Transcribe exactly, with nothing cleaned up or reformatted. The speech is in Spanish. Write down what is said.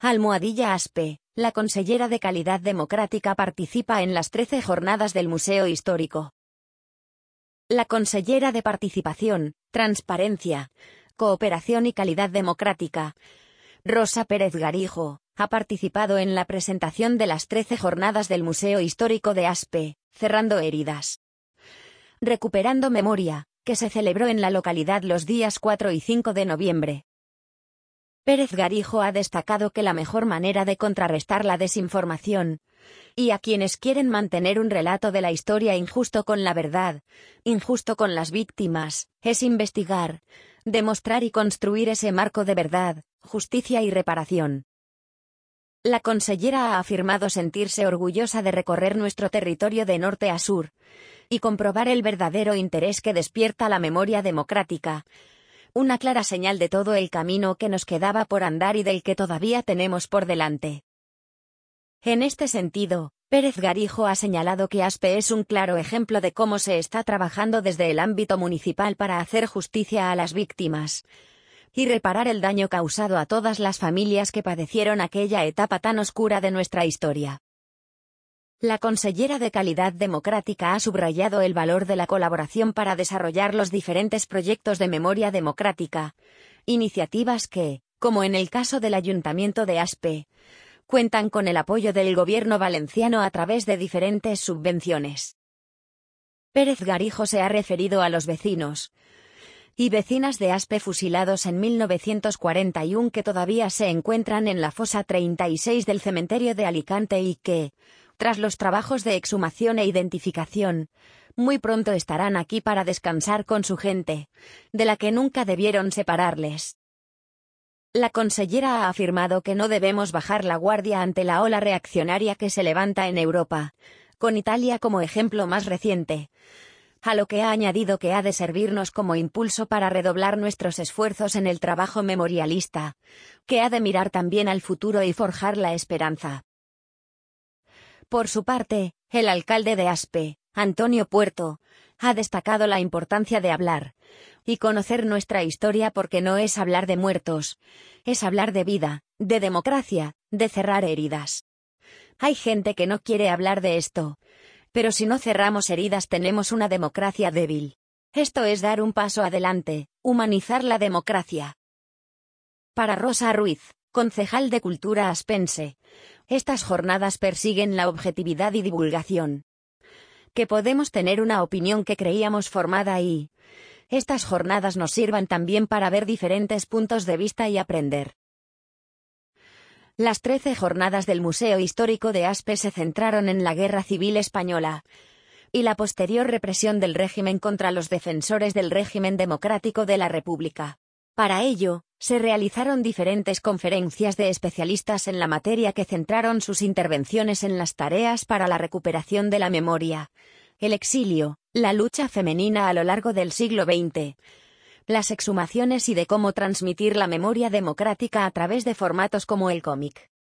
Almohadilla Aspe, la consellera de Calidad Democrática participa en las trece jornadas del Museo Histórico. La consellera de Participación, Transparencia, Cooperación y Calidad Democrática, Rosa Pérez Garijo, ha participado en la presentación de las trece jornadas del Museo Histórico de Aspe, Cerrando Heridas, Recuperando Memoria, que se celebró en la localidad los días cuatro y cinco de noviembre. Pérez Garijo ha destacado que la mejor manera de contrarrestar la desinformación, y a quienes quieren mantener un relato de la historia injusto con la verdad, injusto con las víctimas, es investigar, demostrar y construir ese marco de verdad, justicia y reparación. La consellera ha afirmado sentirse orgullosa de recorrer nuestro territorio de norte a sur, y comprobar el verdadero interés que despierta la memoria democrática, una clara señal de todo el camino que nos quedaba por andar y del que todavía tenemos por delante. En este sentido, Pérez Garijo ha señalado que Aspe es un claro ejemplo de cómo se está trabajando desde el ámbito municipal para hacer justicia a las víctimas y reparar el daño causado a todas las familias que padecieron aquella etapa tan oscura de nuestra historia. La consellera de Calidad Democrática ha subrayado el valor de la colaboración para desarrollar los diferentes proyectos de memoria democrática, iniciativas que, como en el caso del Ayuntamiento de Aspe, cuentan con el apoyo del Gobierno valenciano a través de diferentes subvenciones. Pérez Garijo se ha referido a los vecinos y vecinas de Aspe fusilados en mil novecientos cuarenta y uno que todavía se encuentran en la fosa treinta y seis del cementerio de Alicante y que, tras los trabajos de exhumación e identificación, muy pronto estarán aquí para descansar con su gente, de la que nunca debieron separarles. La consellera ha afirmado que no debemos bajar la guardia ante la ola reaccionaria que se levanta en Europa, con Italia como ejemplo más reciente, a lo que ha añadido que ha de servirnos como impulso para redoblar nuestros esfuerzos en el trabajo memorialista, que ha de mirar también al futuro y forjar la esperanza. Por su parte, el alcalde de Aspe, Antonio Puerto, ha destacado la importancia de hablar y conocer nuestra historia porque no es hablar de muertos, es hablar de vida, de democracia, de cerrar heridas. Hay gente que no quiere hablar de esto, pero si no cerramos heridas tenemos una democracia débil. Esto es dar un paso adelante, humanizar la democracia. Para Rosa Ruiz, concejal de Cultura aspense, estas jornadas persiguen la objetividad y divulgación. Que podemos tener una opinión que creíamos formada y estas jornadas nos sirvan también para ver diferentes puntos de vista y aprender. Las trece jornadas del Museo Histórico de Aspe se centraron en la Guerra Civil Española y la posterior represión del régimen contra los defensores del régimen democrático de la República. Para ello, se realizaron diferentes conferencias de especialistas en la materia que centraron sus intervenciones en las tareas para la recuperación de la memoria, el exilio, la lucha femenina a lo largo del siglo veinte, las exhumaciones y de cómo transmitir la memoria democrática a través de formatos como el cómic.